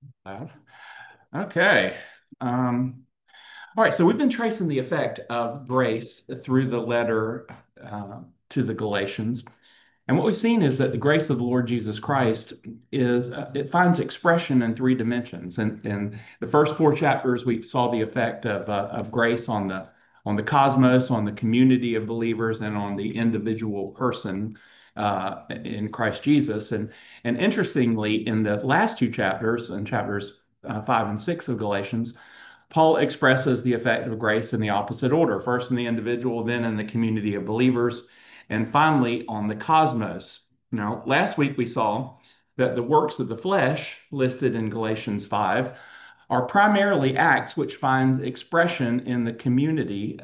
Loud. Okay. All right. So we've been tracing the effect of grace through the letter to the Galatians. And what we've seen is that the grace of the Lord Jesus Christ is it finds expression in three dimensions. And in the first four chapters, we saw the effect of grace on the cosmos, on the community of believers, and on the individual person in Christ Jesus. And interestingly, in the last two chapters, in chapters 5 and 6 of Galatians, Paul expresses the effect of grace in the opposite order, first in the individual, then in the community of believers, and finally on the cosmos. Now, last week we saw that the works of the flesh listed in Galatians 5 are primarily acts which find expression in the community.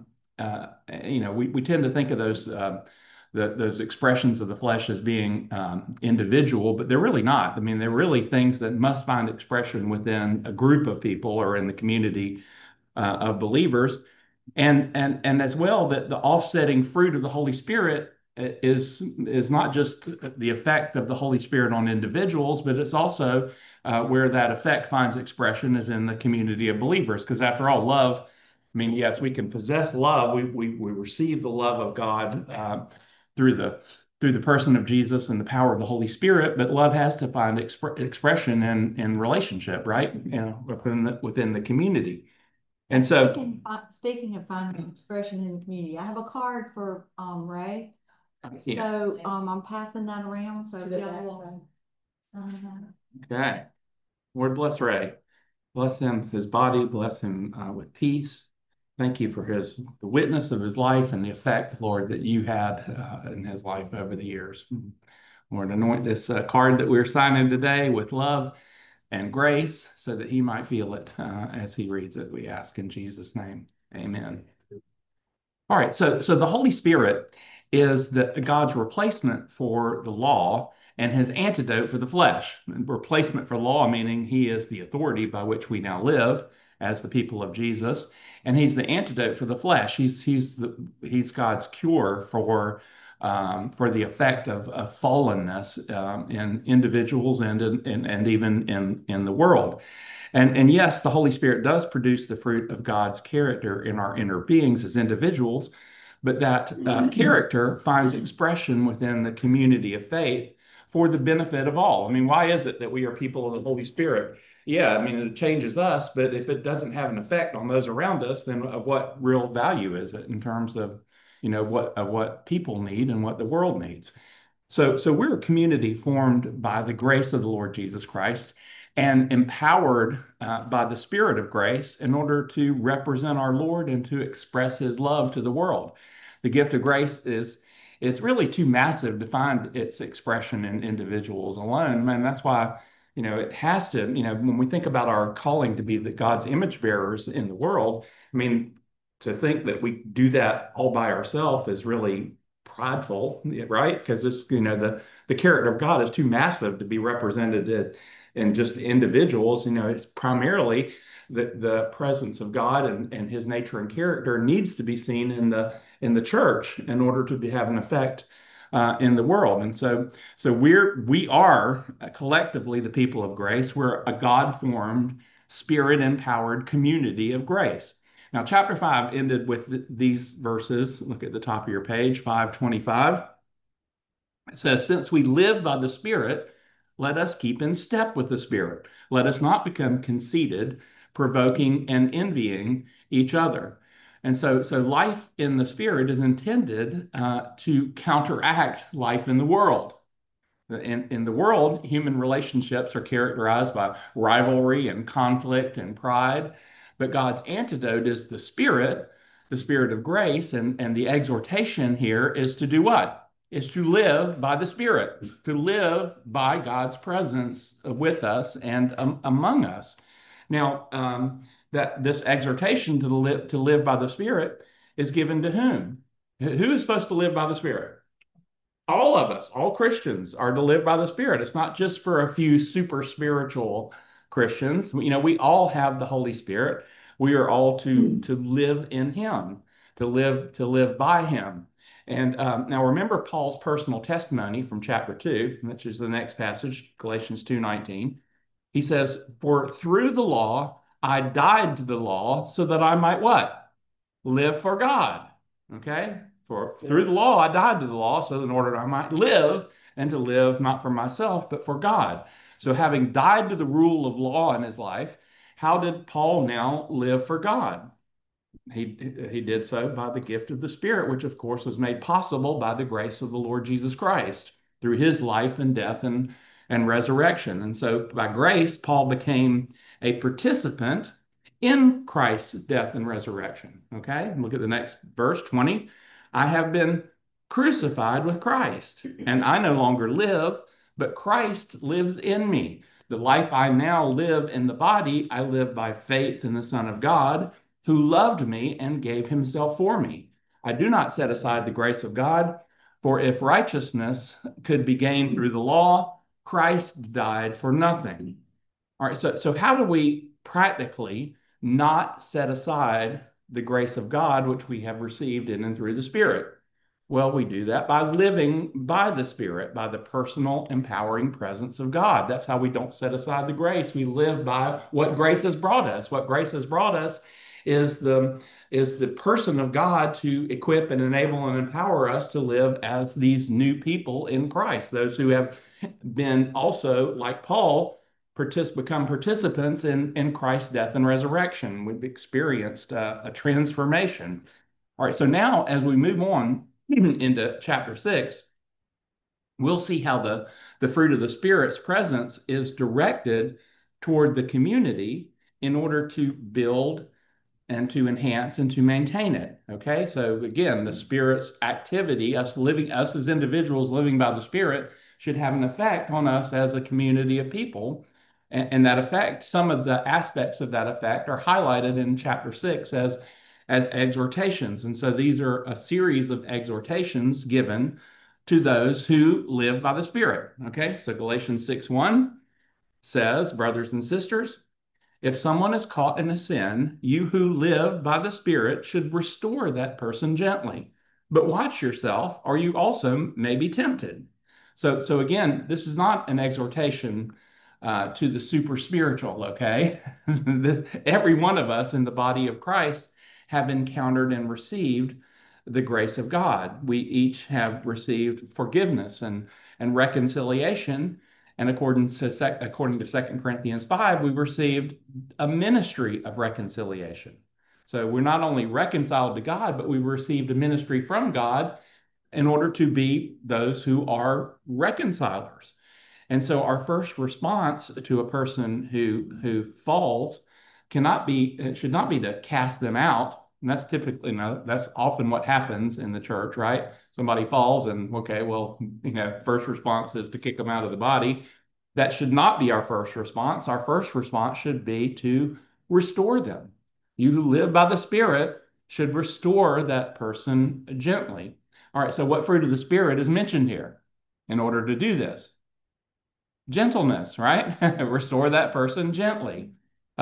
We tend to think of those expressions of the flesh as being individual, but they're really not. I mean, they're really things that must find expression within a group of people or in the community of believers. And as well, that the offsetting fruit of the Holy Spirit is not just the effect of the Holy Spirit on individuals, but it's also where that effect finds expression is in the community of believers. Because after all, love, I mean, yes, we can possess love. We receive the love of God through the person of Jesus and the power of the Holy Spirit, but love has to find expression in relationship, right? You know, within the community. And so, Speaking of finding expression in the community, I have a card for Ray. yeah, So I'm passing that around. So if y'all will sign okay. Lord bless Ray. Bless him, his body, bless him with peace. Thank you for the witness of his life and the effect, Lord, that you had in his life over the years. Lord, anoint this card that we're signing today with love and grace so that he might feel it as he reads it. We ask in Jesus' name. Amen. All right, so the Holy Spirit is God's replacement for the law and his antidote for the flesh. Replacement for law, meaning he is the authority by which we now live as the people of Jesus, and he's the antidote for the flesh. He's God's cure for the effect of fallenness in individuals and even in the world. And yes, the Holy Spirit does produce the fruit of God's character in our inner beings as individuals, but that character finds expression within the community of faith for the benefit of all. I mean, why is it that we are people of the Holy Spirit? Yeah, I mean, it changes us, but if it doesn't have an effect on those around us, then of what real value is it in terms of, what people need and what the world needs? So we're a community formed by the grace of the Lord Jesus Christ and empowered by the Spirit of grace in order to represent our Lord and to express His love to the world. The gift of grace is really too massive to find its expression in individuals alone. Man, that's why, it has to, when we think about our calling to be God's image bearers in the world, I mean, to think that we do that all by ourselves is really prideful, right? Because the character of God is too massive to be represented as in just individuals. It's primarily the presence of God and His nature and character needs to be seen in the church in order to have an effect in the world. And so we are collectively the people of grace. We're a God-formed, spirit-empowered community of grace. Now, chapter 5 ended with these verses. Look at the top of your page, 525. It says, since we live by the Spirit, let us keep in step with the Spirit. Let us not become conceited, provoking, and envying each other. And so life in the Spirit is intended to counteract life in the world. In the world, human relationships are characterized by rivalry and conflict and pride. But God's antidote is the Spirit of grace. And the exhortation here is to do what? Is to live by the Spirit, to live by God's presence with us and among us. Now, that this exhortation to live by the Spirit is given to whom? Who is supposed to live by the Spirit? All of us, all Christians, are to live by the Spirit. It's not just for a few super spiritual Christians. We all have the Holy Spirit. We are all to live in Him, to live by Him. And now remember Paul's personal testimony from chapter 2, which is the next passage, Galatians 2:19. He says, for through the law, I died to the law so that I might what? Live for God. Okay? For through the law, I died to the law so that in order I might live and to live not for myself, but for God. So having died to the rule of law in his life, how did Paul now live for God? He did so by the gift of the Spirit, which of course was made possible by the grace of the Lord Jesus Christ through his life and death and resurrection. And so by grace, Paul became a participant in Christ's death and resurrection. Okay, look at the next verse 20. I have been crucified with Christ, and I no longer live, but Christ lives in me. The life I now live in the body, I live by faith in the Son of God who loved me and gave himself for me. I do not set aside the grace of God, for if righteousness could be gained through the law, Christ died for nothing. All right, so how do we practically not set aside the grace of God, which we have received in and through the Spirit? Well, we do that by living by the Spirit, by the personal, empowering presence of God. That's how we don't set aside the grace. We live by what grace has brought us. What grace has brought us is the person of God to equip and enable and empower us to live as these new people in Christ, those who have been also, like Paul, become participants in Christ's death and resurrection. We've experienced a transformation. All right, so now as we move on into chapter 6, we'll see how the fruit of the Spirit's presence is directed toward the community in order to build and to enhance and to maintain it. Okay, so again, the Spirit's activity, us as individuals living by the Spirit, should have an effect on us as a community of people. And that effect, some of the aspects of that effect are highlighted in chapter 6 as exhortations. And so these are a series of exhortations given to those who live by the Spirit. Okay, so Galatians 6:1 says, brothers and sisters, if someone is caught in a sin, you who live by the Spirit should restore that person gently. But watch yourself, or you also may be tempted. So again, this is not an exhortation to the super spiritual, okay? Every one of us in the body of Christ have encountered and received the grace of God. We each have received forgiveness and reconciliation. And according to 2 Corinthians 5, we've received a ministry of reconciliation. So we're not only reconciled to God, but we've received a ministry from God in order to be those who are reconcilers. And so our first response to a person who falls it should not be to cast them out. And that's typically, no, that's often what happens in the church, right? Somebody falls and okay, well, first response is to kick them out of the body. That should not be our first response. Our first response should be to restore them. You who live by the Spirit should restore that person gently. All right, so what fruit of the Spirit is mentioned here in order to do this? Gentleness, right? Restore that person gently.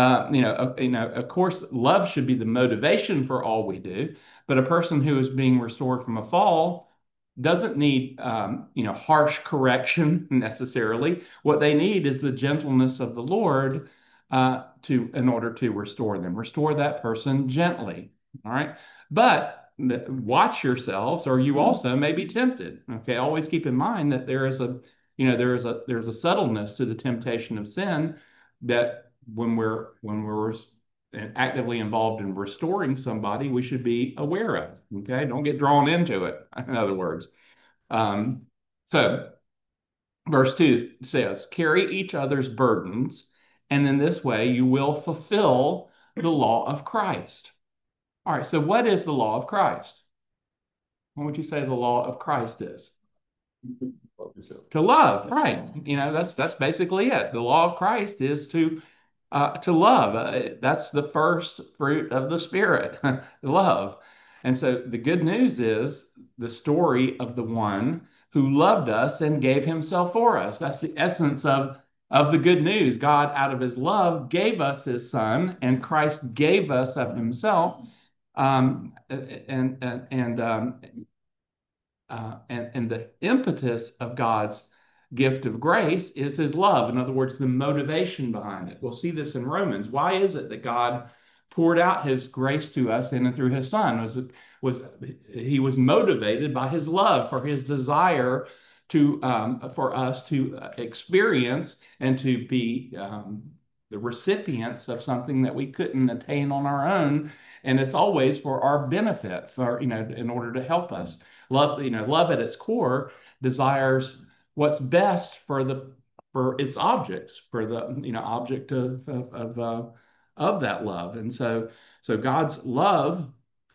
Of course, love should be the motivation for all we do, but a person who is being restored from a fall doesn't need, harsh correction necessarily. What they need is the gentleness of the Lord in order to restore them. Restore that person gently. All right, but watch yourselves, or you also may be tempted. Okay, always keep in mind that there's a subtleness to the temptation of sin that when we're actively involved in restoring somebody, we should be aware of. Okay, don't get drawn into it. In other words, um, so verse 2 says, "Carry each other's burdens, and in this way you will fulfill the law of Christ." All right. So what is the law of Christ? What would you say the law of Christ is? To love, right? That's basically it. The law of Christ is to love. That's the first fruit of the Spirit, love. And so the good news is the story of the one who loved us and gave himself for us. That's the essence of the good news. God, out of his love, gave us his son, and Christ gave us of himself. And the impetus of God's gift of grace is his love. In other words, the motivation behind it. We'll see this in Romans. Why is it that God poured out his grace to us in and through his son? Was he was motivated by his love for his desire to for us to experience and to be the recipients of something that we couldn't attain on our own, and it's always for our benefit, for in order to help us. Love, love at its core desires what's best for the for its objects, for the object of that love. And so God's love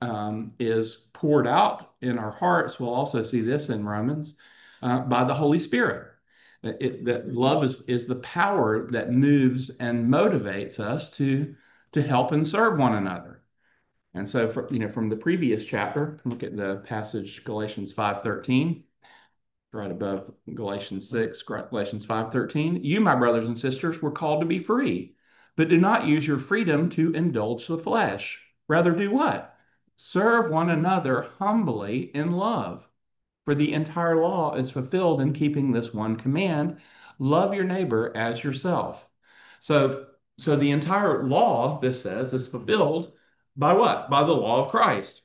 is poured out in our hearts. We'll also see this in Romans by the Holy Spirit. That love is the power that moves and motivates us to help and serve one another. And so, from the previous chapter, look at the passage Galatians 5:13, right above Galatians 6, Galatians 5:13. You, my brothers and sisters, were called to be free, but do not use your freedom to indulge the flesh. Rather, do what? Serve one another humbly in love. For the entire law is fulfilled in keeping this one command: love your neighbor as yourself. So, so the entire law, this says, is fulfilled by what? By the law of Christ.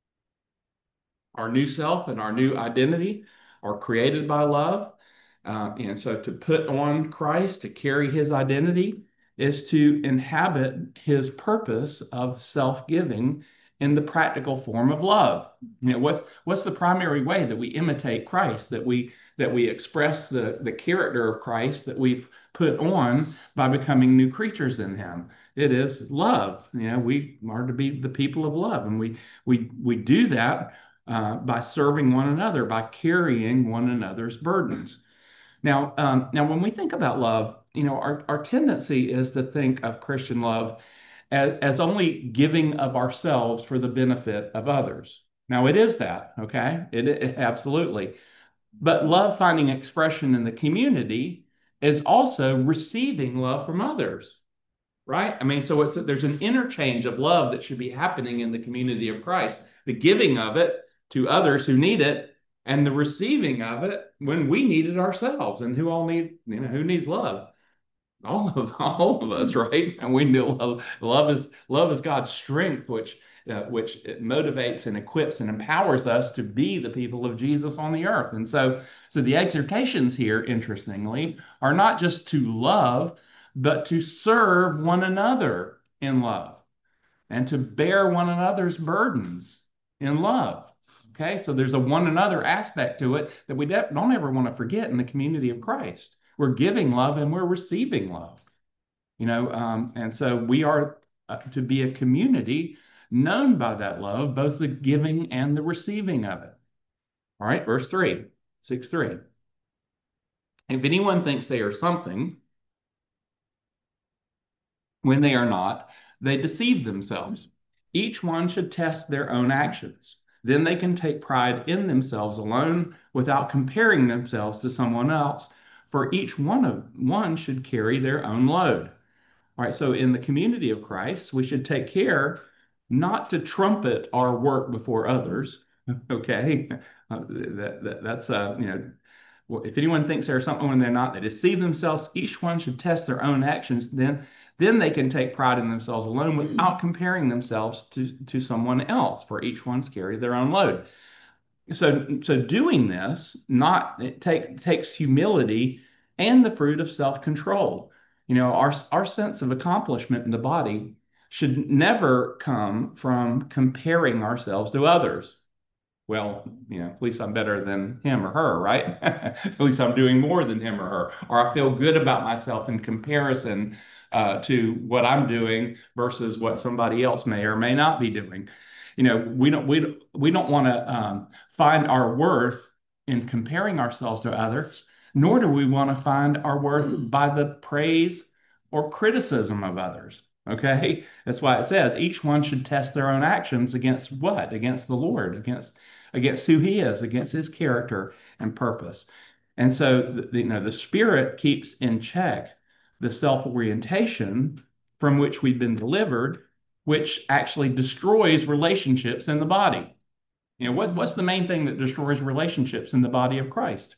Our new self and our new identity are created by love. And so to put on Christ, to carry his identity, is to inhabit his purpose of self-giving in the practical form of love. What's the primary way that we imitate Christ, that we express the character of Christ that we've put on by becoming new creatures in him? It is love. We are to be the people of love, and we do that by serving one another, by carrying one another's burdens. Now, when we think about love, our tendency is to think of Christian love as only giving of ourselves for the benefit of others. Now, it is that, okay? It absolutely. But love finding expression in the community is also receiving love from others, right? I mean, so there's an interchange of love that should be happening in the community of Christ, the giving of it to others who need it, and the receiving of it when we need it ourselves. And who needs love? All of us, right? And we know love is God's strength, which it motivates and equips and empowers us to be the people of Jesus on the earth. And so the exhortations here, interestingly, are not just to love, but to serve one another in love and to bear one another's burdens in love. Okay, so there's a one another aspect to it that we don't ever want to forget in the community of Christ. We're giving love and we're receiving love. And so we are to be a community known by that love, both the giving and the receiving of it. All right, verse 3, 6:3. If anyone thinks they are something when they are not, they deceive themselves. Each one should test their own actions. Then they can take pride in themselves alone without comparing themselves to someone else, for each one should carry their own load. All right, so in the community of Christ, we should take care not to trumpet our work before others. Okay, that's well, if anyone thinks they're something when they're not, they deceive themselves. Each one should test their own actions. Then they can take pride in themselves alone without comparing themselves to someone else, for each one's carry their own load. So doing this takes humility and the fruit of self-control. Our sense of accomplishment in the body should never come from comparing ourselves to others. Well, at least I'm better than him or her, right? At least I'm doing more than him or her, or I feel good about myself in comparison to what I'm doing versus what somebody else may or may not be doing. We don't want to find our worth in comparing ourselves to others, nor do we want to find our worth by the praise or criticism of others. Okay, that's why it says each one should test their own actions against what? Against the Lord, against who He is, against His character and purpose. And so, the Spirit keeps in check the self-orientation from which we've been delivered, which actually destroys relationships in the body. What's the main thing that destroys relationships in the body of Christ?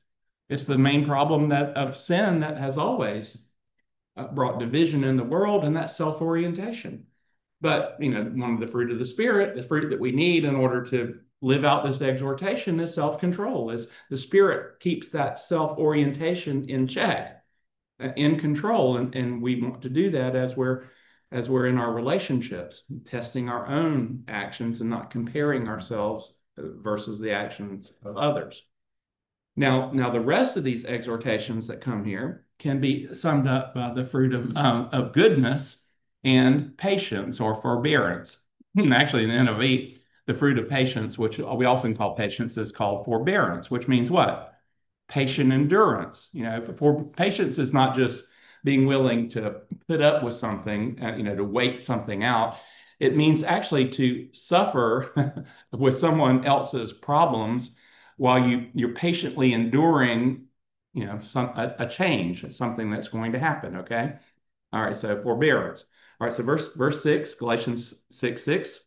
It's the main problem that of sin that has always brought division in the world, and that's self-orientation. But, one of the fruit of the Spirit, the fruit that we need in order to live out this exhortation is self-control, is the Spirit keeps that self-orientation in check, in control. And we want to do that as we're in our relationships, testing our own actions and not comparing ourselves versus the actions of others. Now the rest of these exhortations that come here can be summed up by the fruit of goodness and patience or forbearance. Actually, in the NIV, the fruit of patience, which we often call patience, is called forbearance, which means what? Patient endurance. For patience is not just being willing to put up with something, to wait something out. It means actually to suffer with someone else's problems while you're patiently enduring, a change, something that's going to happen. Okay. All right. So forbearance. All right. So verse 6, Galatians 6:6.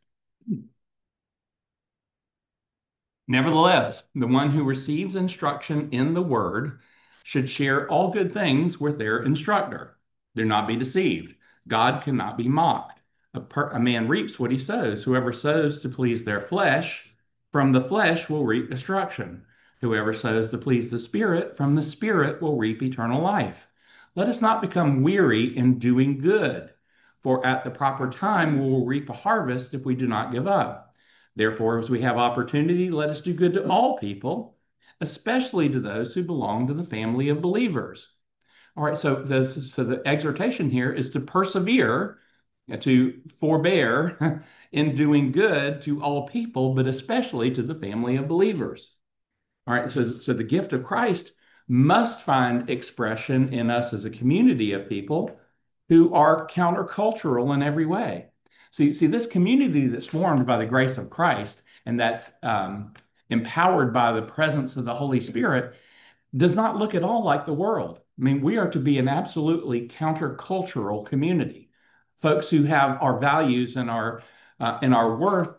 Nevertheless, the one who receives instruction in the word should share all good things with their instructor. Do not be deceived. God cannot be mocked. A man reaps what he sows. Whoever sows to please their flesh, from the flesh will reap destruction. Whoever sows to please the Spirit, from the Spirit will reap eternal life. Let us not become weary in doing good, for at the proper time we will reap a harvest if we do not give up. Therefore, as we have opportunity, let us do good to all people, especially to those who belong to the family of believers. All right, so the exhortation here is to persevere, to forbear in doing good to all people, but especially to the family of believers. All right, so the gift of Christ must find expression in us as a community of people who are countercultural in every way. See, this community that's formed by the grace of Christ and that's empowered by the presence of the Holy Spirit does not look at all like the world. I mean, we are to be an absolutely countercultural community, folks who have our values and our worth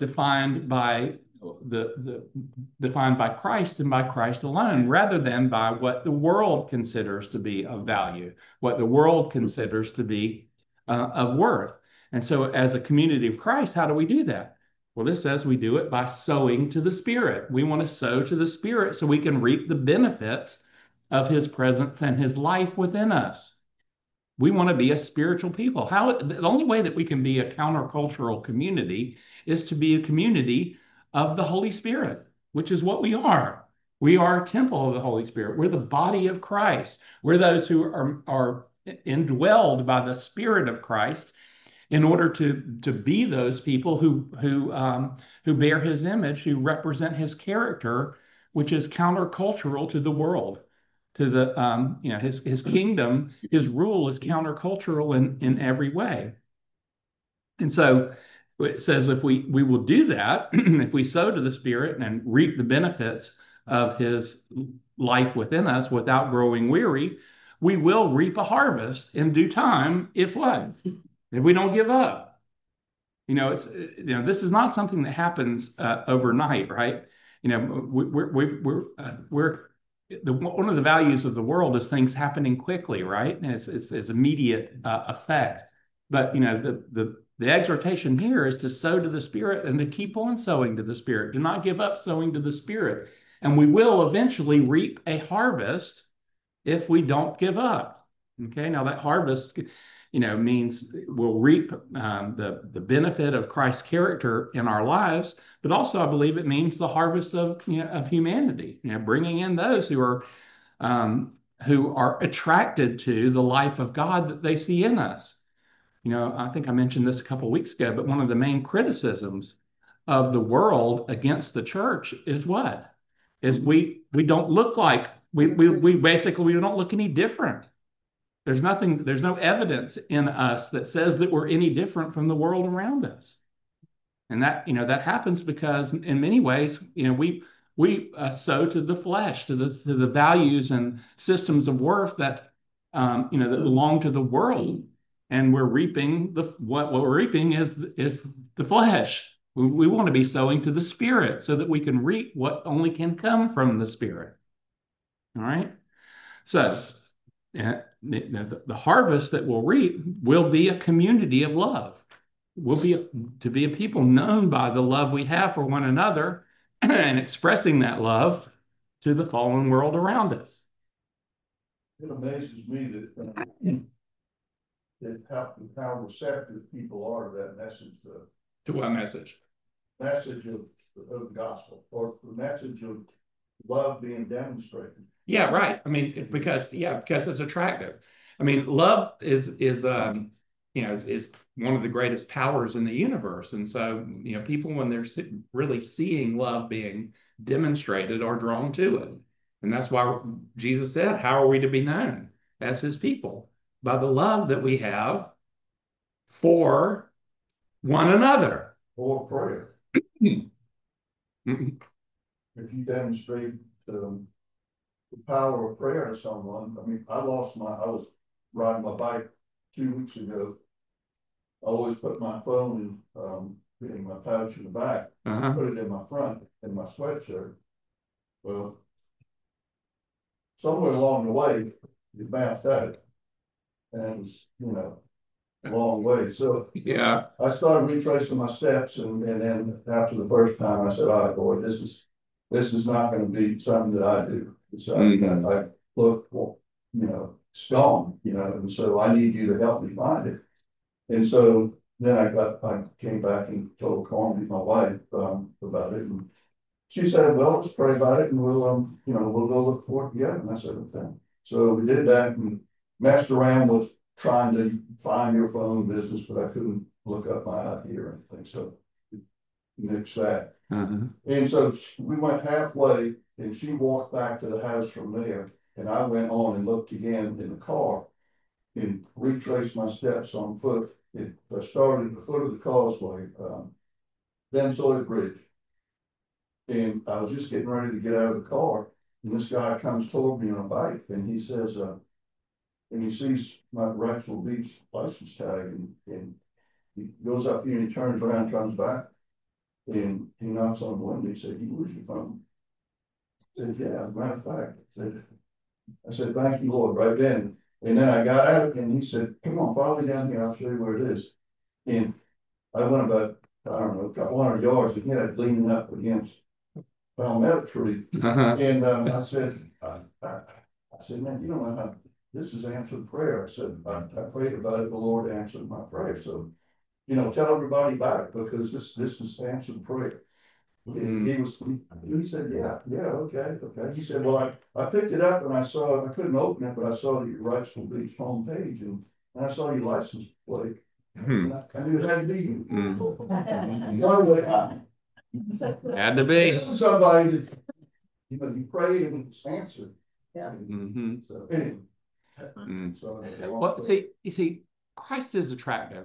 defined by Christ and by Christ alone, rather than by what the world considers to be of value, what the world considers to be of worth. And so, as a community of Christ, how do we do that? Well, this says we do it by sowing to the Spirit. We want to sow to the Spirit so we can reap the benefits of His presence and His life within us. We want to be a spiritual people. The only way that we can be a countercultural community is to be a community of the Holy Spirit, which is what we are. We are a temple of the Holy Spirit. We're the body of Christ. We're those who are indwelled by the Spirit of Christ in order to be those people who bear His image, who represent His character, which is countercultural to the world, to the His kingdom. His rule is countercultural in every way. And so it says if we will do that, if we sow to the Spirit and reap the benefits of His life within us without growing weary, we will reap a harvest in due time. If what? If we don't give up. This is not something that happens overnight, right? One of the values of the world is things happening quickly, right? And it's immediate effect. But the exhortation here is to sow to the Spirit and to keep on sowing to the Spirit. Do not give up sowing to the Spirit, and we will eventually reap a harvest if we don't give up. Okay, now that harvest, means we'll reap the benefit of Christ's character in our lives, but also I believe it means the harvest of humanity. Bringing in those who are attracted to the life of God that they see in us. I think I mentioned this a couple of weeks ago, but one of the main criticisms of the world against the church is what? Is we don't look like we basically we don't look any different. There's no evidence in us that says that we're any different from the world around us. And that happens because in many ways, we sow to the flesh, to the values and systems of worth that belong to the world, and we're reaping what we're reaping is the flesh. We want to be sowing to the Spirit so that we can reap what only can come from the Spirit. All right. So the harvest that we'll reap will be a community of love. We'll be to be a people known by the love we have for one another and expressing that love to the fallen world around us. It amazes me that how receptive people are to that message, the To what message? message of the gospel, or the message of love being demonstrated. Yeah, right. I mean, because it's attractive. I mean, love is is one of the greatest powers in the universe, and so people when they're really seeing love being demonstrated are drawn to it, and that's why Jesus said, "How are we to be known as His people? By the love that we have for one another." Or prayer. Mhm. If you demonstrate the power of prayer to someone, I mean, I was riding my bike 2 weeks ago. I always put my phone in my pouch in the back, Uh-huh. put it in my front, in my sweatshirt. Well, somewhere along the way, it bounced out. And it was, a long way. So Yeah. I started retracing my steps, and then after the first time, I said, "All right, Lord, this is not going to be something that I do. So I look, well, it's gone, and so I need you to help me find it." And so then I came back and told Carmen, my wife, about it, and she said, "Well, let's pray about it, and we'll go look for it together." And I said, "Okay." So we did that and messed around with trying to find your phone business, but I couldn't look up my ID or anything. So nix that. Uh-huh. And so we went halfway, and she walked back to the house from there, and I went on and looked again in the car and retraced my steps on foot. I started at the foot of the causeway, then Sawyer Bridge. And I was just getting ready to get out of the car, and this guy comes toward me on a bike, and he says, and he sees my Wrightsville Beach license tag, and he goes up here and he turns around, comes back, and he knocks on the window. He said, "You lose your phone?" I said, "Yeah, as a matter of fact." I said, "Thank you, Lord," right then. And then I got out, and he said, "Come on, follow me down here. I'll show you where it is." And I went about, I don't know, a couple hundred yards, and he had it leaning up against palmetto tree. Uh-huh. And I said, "Man, you don't know how this is answered prayer." I said, I prayed about it. The Lord answered my prayer. So, tell everybody about it, because this is answered prayer. And he said, yeah, okay. He said, "Well, I picked it up and I couldn't open it, but I saw your Wrightsville Beach homepage, and I saw your license plate. And I knew it had to be you." Had to be. Somebody that, you prayed and it's answered. Yeah. Mm-hmm. So anyway. Mm. So, Well, you see, Christ is attractive,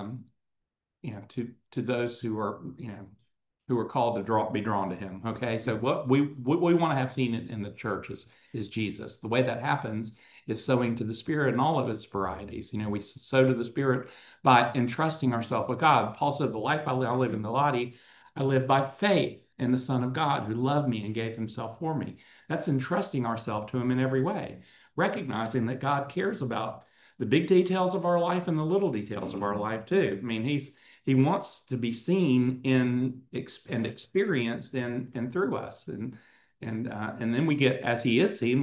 to those who are called to be drawn to Him. Okay, so what we want to have seen in the church is Jesus. The way that happens is sowing to the Spirit in all of its varieties. We sow to the Spirit by entrusting ourselves with God. Paul said, "The life I live in the body, I live by faith in the Son of God who loved me and gave Himself for me." That's entrusting ourselves to Him in every way, recognizing that God cares about the big details of our life and the little details of our life too. I mean, He wants to be seen in and experienced in and through us, and then we get, as He is seen,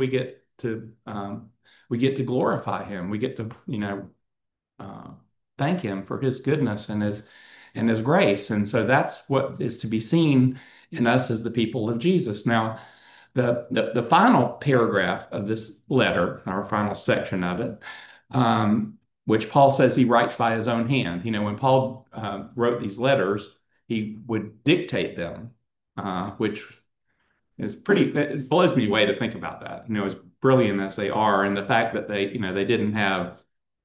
we get to glorify Him. We get to uh, thank Him for His goodness and His grace, and so that's what is to be seen in us as the people of Jesus. Now, the final paragraph of this letter, our final section of it, which Paul says he writes by his own hand. When Paul wrote these letters, he would dictate them, which is it blows me away to think about that. As brilliant as they are, and the fact that they didn't have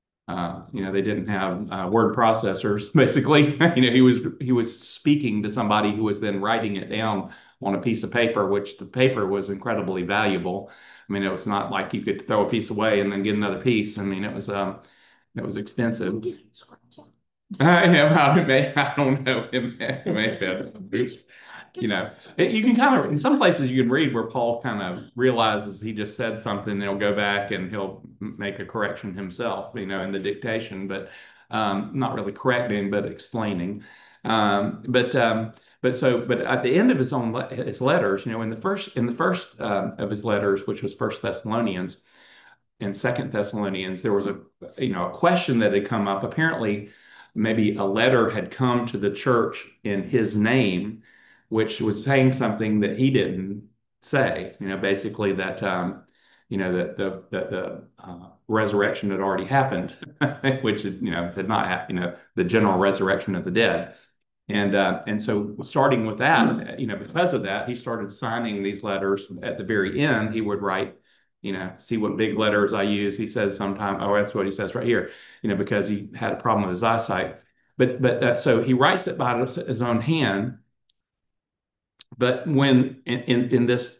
word processors. Basically, he was speaking to somebody who was then writing it down on a piece of paper, which the paper was incredibly valuable. I mean, it was not like you could throw a piece away and then get another piece. I mean, it was expensive. Yeah, well, I don't know. It may have been. Oops. You know, you can kind of, in some places you can read where Paul kind of realizes he just said something, and he'll go back and he'll make a correction himself, in the dictation, but not really correcting, but explaining. But at the end of his letters, in the first of his letters, which was First Thessalonians and Second Thessalonians, there was a question that had come up. Apparently, maybe a letter had come to the church in his name, which was saying something that he didn't say. Basically that the resurrection had already happened, which had not happened. The general resurrection of the dead. And so starting with that, because of that, he started signing these letters. At the very end, he would write, see what big letters I use. He says sometime, oh, that's what he says right here, because he had a problem with his eyesight. So he writes it by his own hand. But when in this,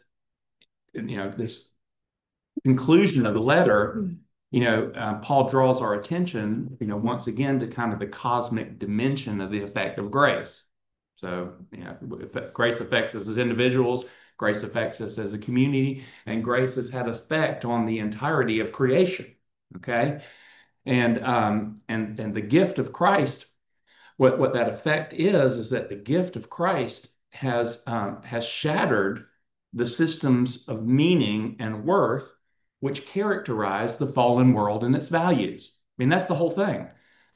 this conclusion of the letter, Paul draws our attention, once again to kind of the cosmic dimension of the effect of grace. So, grace affects us as individuals, grace affects us as a community, and grace has had effect on the entirety of creation. Okay, and the gift of Christ, what that effect is that the gift of Christ has shattered the systems of meaning and worth which characterize the fallen world and its values. I mean, that's the whole thing.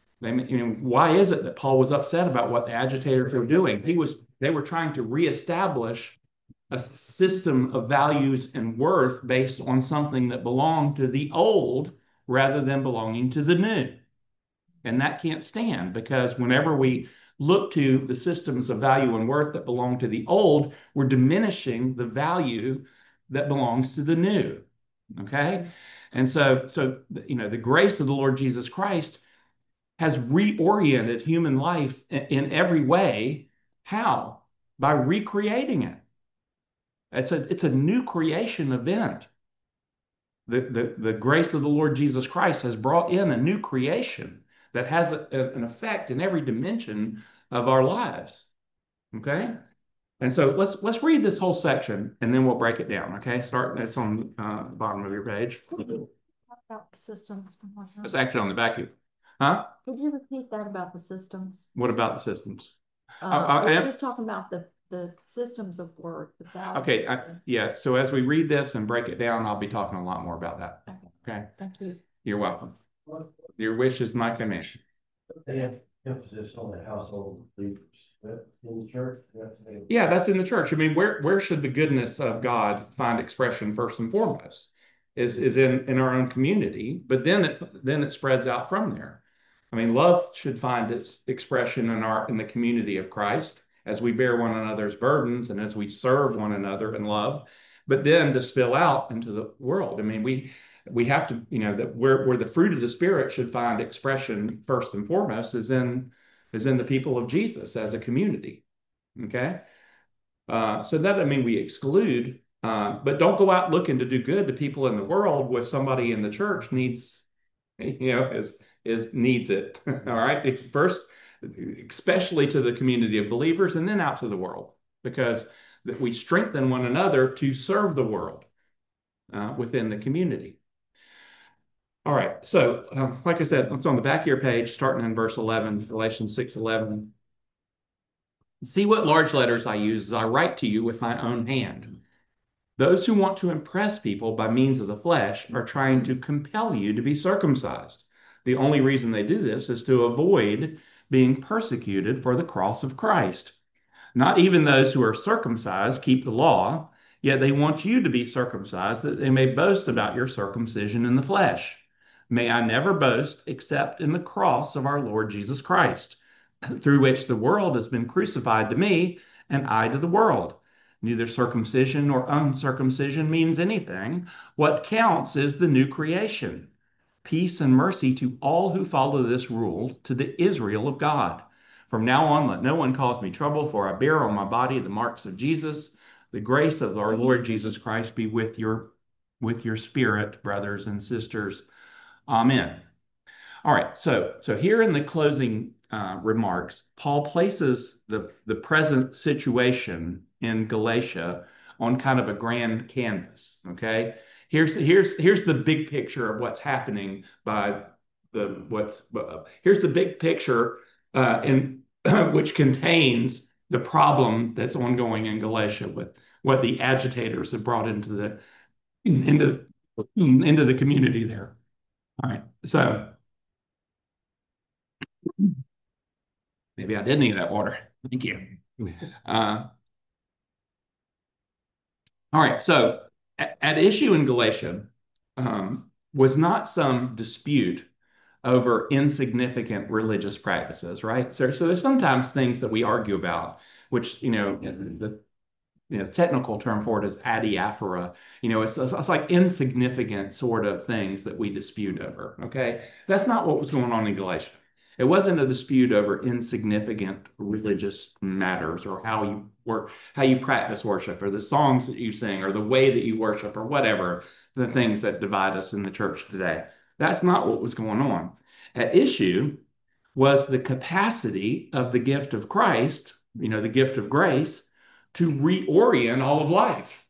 Why is it that Paul was upset about what the agitators were doing? They were trying to reestablish a system of values and worth based on something that belonged to the old rather than belonging to the new. And that can't stand, because whenever we look to the systems of value and worth that belong to the old, we're diminishing the value that belongs to the new. Okay? And so the grace of the Lord Jesus Christ has reoriented human life in every way. How? By recreating it. It's a new creation event. The grace of the Lord Jesus Christ has brought in a new creation that has an effect in every dimension of our lives. Okay? And so let's read this whole section and then we'll break it down. Okay, it's on the bottom of your page. Talk about the systems. It's actually on the back of you. Huh? Could you repeat that about the systems? What about the systems? We're just talking about the systems of work. Okay, yeah. So as we read this and break it down, I'll be talking a lot more about that. Okay. Thank you. You're welcome. Your wish is my command. They have emphasis on the household believers. In the church? Yeah, that's in the church. I mean, where should the goodness of God find expression first and foremost? Is in our own community, but then it spreads out from there. I mean, love should find its expression in the community of Christ as we bear one another's burdens and as we serve one another in love, but then to spill out into the world. I mean, we have to, that where the fruit of the Spirit should find expression first and foremost is in the people of Jesus as a community. Okay. So that doesn't mean we exclude, but don't go out looking to do good to people in the world if somebody in the church needs it. All right. First, especially to the community of believers and then out to the world, because that we strengthen one another to serve the world within the community. All right. So like I said, it's on the back of your page, starting in verse 11, Galatians 6:11. See what large letters I use as I write to you with my own hand. Those who want to impress people by means of the flesh are trying to compel you to be circumcised. The only reason they do this is to avoid being persecuted for the cross of Christ. Not even those who are circumcised keep the law, yet they want you to be circumcised that they may boast about your circumcision in the flesh. May I never boast except in the cross of our Lord Jesus Christ, through which the world has been crucified to me and I to the world. Neither circumcision nor uncircumcision means anything. What counts is the new creation. Peace and mercy to all who follow this rule, to the Israel of God. From now on, let no one cause me trouble, for I bear on my body the marks of Jesus. The grace of our Lord Jesus Christ be with your spirit, brothers and sisters. Amen. All right, so here in the closing remarks, Paul places the present situation in Galatia on kind of a grand canvas. Okay, here's the big picture of what's happening by here's the big picture in which contains the problem that's ongoing in Galatia with what the agitators have brought into into the community there. All right, so maybe I did need that water. Thank you. Uh, all right, so at issue in Galatia was not some dispute over insignificant religious practices, right? So there's sometimes things that we argue about, which the technical term for it is adiaphora. It's like insignificant sort of things that we dispute over. Okay, that's not what was going on in Galatia. It wasn't a dispute over insignificant religious matters or how you work, how you practice worship, or the songs that you sing, or the way that you worship, or whatever the things that divide us in the church today. That's not what was going on. At issue was the capacity of the gift of Christ, the gift of grace, to reorient all of life.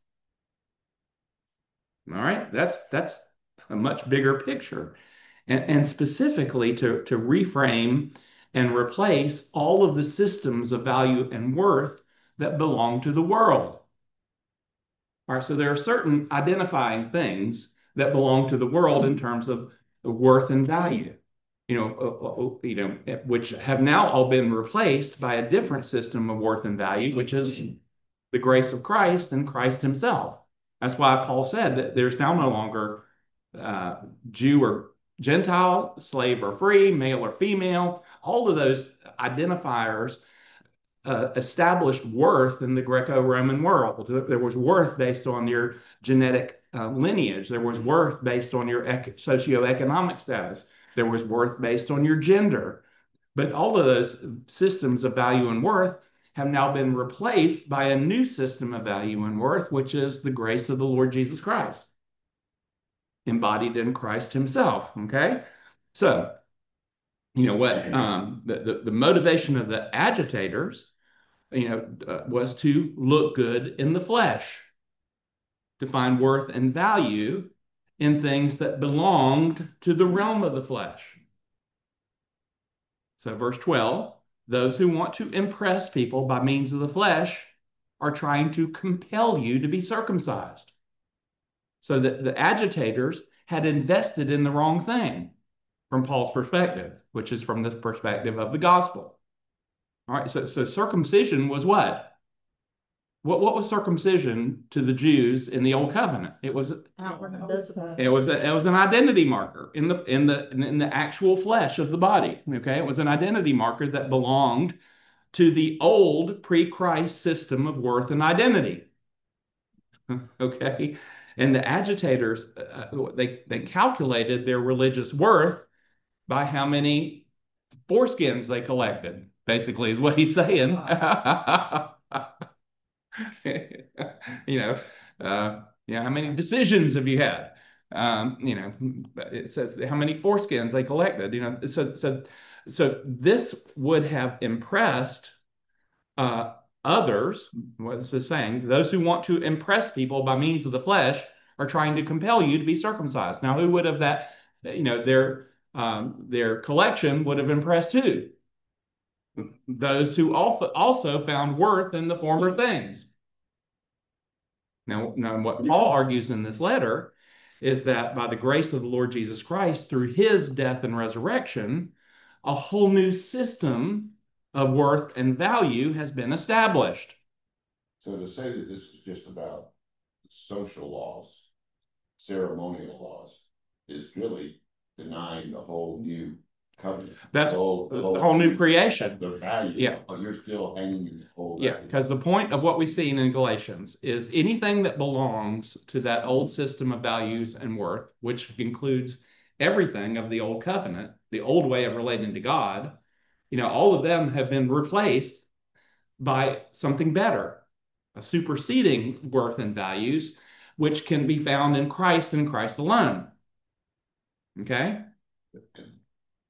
All right, that's a much bigger picture, and specifically to reframe and replace all of the systems of value and worth that belong to the world. All right, so there are certain identifying things that belong to the world in terms of worth and value, which have now all been replaced by a different system of worth and value, which is the grace of Christ and Christ himself. That's why Paul said that there's now no longer Jew or Gentile, slave or free, male or female. All of those identifiers established worth in the Greco-Roman world. There was worth based on your genetic lineage. There was worth based on your socioeconomic status. There was worth based on your gender. But all of those systems of value and worth have now been replaced by a new system of value and worth, which is the grace of the Lord Jesus Christ, embodied in Christ himself. Okay? So, what the motivation of the agitators, was to look good in the flesh, to find worth and value in things that belonged to the realm of the flesh. So, verse 12, those who want to impress people by means of the flesh are trying to compel you to be circumcised. So that the agitators had invested in the wrong thing from Paul's perspective, which is from the perspective of the gospel. All right, so circumcision was what? What was circumcision to the Jews in the old covenant? It was Outward and visible. it was an identity marker in the actual flesh of the body. Okay, it was an identity marker that belonged to the old pre-Christ system of worth and identity. Okay, and the agitators they calculated their religious worth by how many foreskins they collected. Basically, is what he's saying. How many decisions have you had? It says how many foreskins they collected. So this would have impressed others. What this is saying, those who want to impress people by means of the flesh are trying to compel you to be circumcised. Now, who would have that? Their collection would have impressed who? Those who also found worth in the former things. Now, what Paul argues in this letter is that by the grace of the Lord Jesus Christ, through his death and resurrection, a whole new system of worth and value has been established. So to say that this is just about social laws, ceremonial laws, is really denying the whole new covenant. That's the whole new creation. The value. Yeah. You're still hanging in the whole Yeah, value. because the point of what we've seen in Galatians is anything that belongs to that old system of values and worth, which includes everything of the old covenant, the old way of relating to God, all of them have been replaced by something better, a superseding worth and values, which can be found in Christ and Christ alone. Okay?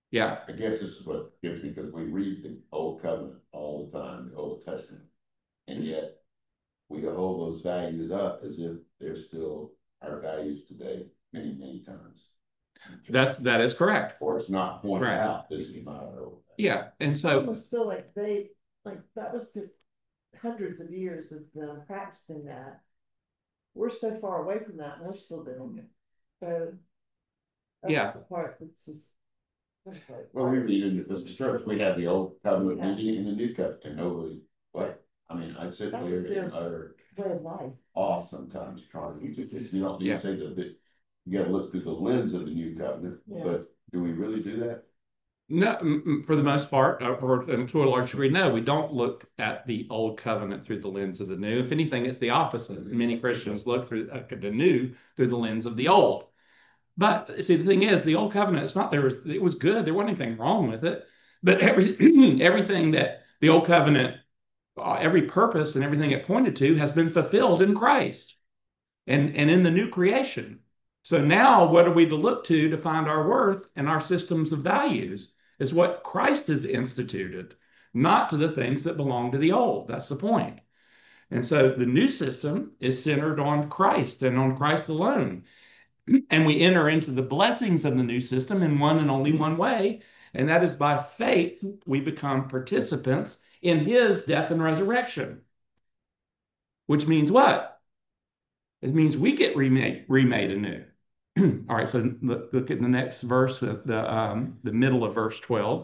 Yeah. I guess this is what gets me, because we read the Old Covenant all the time, the Old Testament, and yet we hold those values up as if they're still our values today, many, many times. That is correct. Or it's not pointed Right. out, this is not our old. Yeah. And I so, almost feel like that was the hundreds of years of them practicing that. We're so far away from that and we're still doing it. So that's Yeah. the part that's just. Well, we read in the church, we have the Old Covenant reading and the New Covenant, and nobody, what, I mean, I sit That there was their and utter way of life. awe sometimes trying to, you don't need Yeah. to say that, you gotta look through the lens of the New Covenant, Yeah. but do we really do that? no, for the most part, and to a large degree, no, we don't look at the old covenant through the lens of the new. If anything, it's the opposite. Many Christians look through the new through the lens of the old. But see, the thing is, the old covenant, it's not it was good. There wasn't anything wrong with it. But everything that the old covenant, every purpose and everything it pointed to has been fulfilled in Christ and in the new creation. So now what are we to look to find our worth and our systems of values is what Christ has instituted, not to the things that belong to the old. That's the point. And so the new system is centered on Christ and on Christ alone. And we enter into the blessings of the new system in one and only one way, and that is by faith we become participants in his death and resurrection. Which means what? It means we get remade anew. All right, so look at the next verse, the middle of verse 12.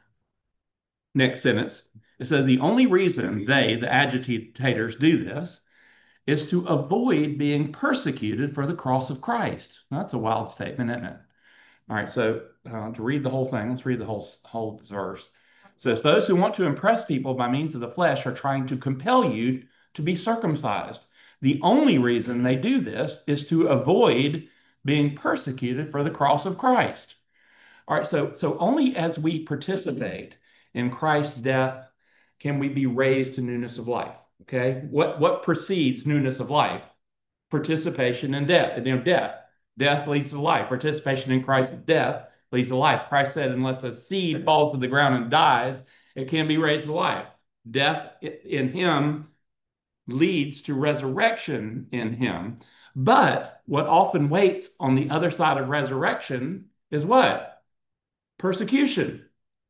Next sentence. It says, the only reason they, the agitators, do this is to avoid being persecuted for the cross of Christ. Now, that's a wild statement, isn't it? All right, so to read the whole thing, let's read the whole verse. It says, those who want to impress people by means of the flesh are trying to compel you to be circumcised. The only reason they do this is to avoid being persecuted for the cross of Christ. All right, so only as we participate in Christ's death can we be raised to newness of life. Okay, what precedes newness of life? Participation in death. Death leads to life. Participation in Christ's death leads to life. Christ said, unless a seed falls to the ground and dies, it can be raised to life. Death in him leads to resurrection in him. But what often waits on the other side of resurrection is what? Persecution.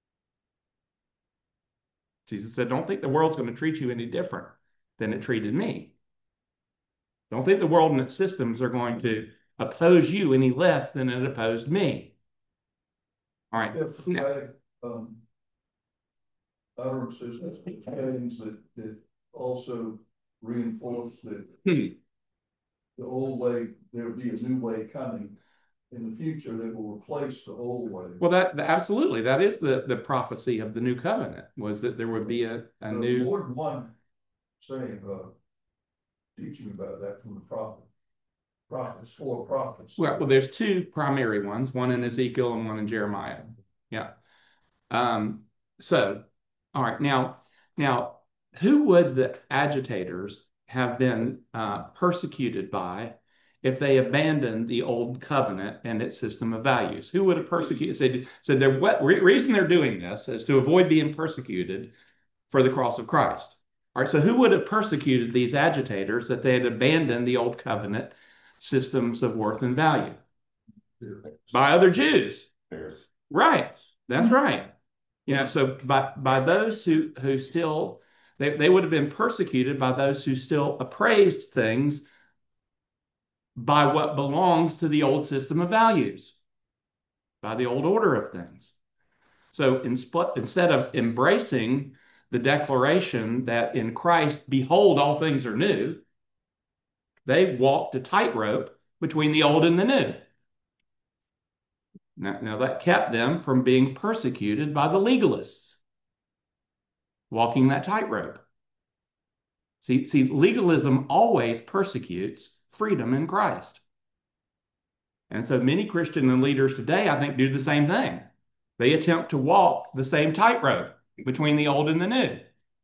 Jesus said, don't think the world's going to treat you any different than it treated me. Don't think the world and its systems are going to oppose you any less than it opposed me. All right. If utterances, things that also reinforce that the old way, there will be a new way coming in the future that will replace the old way. Well, that absolutely, that is the prophecy of the new covenant, was that there would be a new. More than one saying, teaching about that from the prophets, four prophets. Well, there's two primary ones, one in Ezekiel and one in Jeremiah. Yeah. So, all right, now, who would the agitators have been persecuted by if they abandoned the old covenant and its system of values? Who would have persecuted? Said what reason they're doing this is to avoid being persecuted for the cross of Christ. All right, so who would have persecuted these agitators that they had abandoned the old covenant systems of worth and value? By other Jews. Right. That's right. So by those who still they would have been persecuted by those who still appraised things by what belongs to the old system of values, by the old order of things. So instead of embracing the declaration that in Christ, behold, all things are new, they walked a tightrope between the old and the new. Now that kept them from being persecuted by the legalists, walking that tightrope. See, legalism always persecutes freedom in Christ. And so many Christian leaders today, I think, do the same thing. They attempt to walk the same tightrope between the old and the new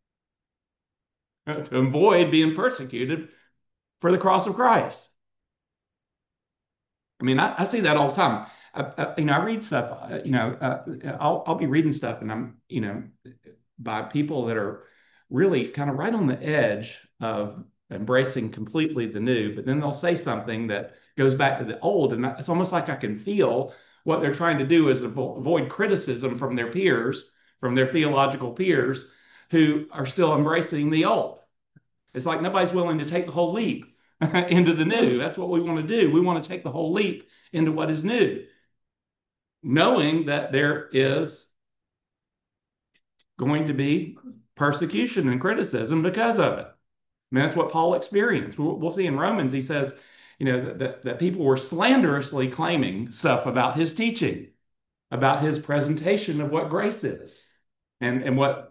to avoid being persecuted for the cross of Christ. I mean, I see that all the time. I read stuff, I'll be reading stuff and I'm, by people that are really kind of right on the edge of embracing completely the new, but then they'll say something that goes back to the old. And it's almost like I can feel what they're trying to do is avoid criticism from their peers, from their theological peers who are still embracing the old. It's like nobody's willing to take the whole leap into the new. That's what we want to do. We want to take the whole leap into what is new, knowing that there is going to be persecution and criticism because of it. I mean, that's what Paul experienced. We'll see in Romans, he says, that people were slanderously claiming stuff about his teaching, about his presentation of what grace is, and what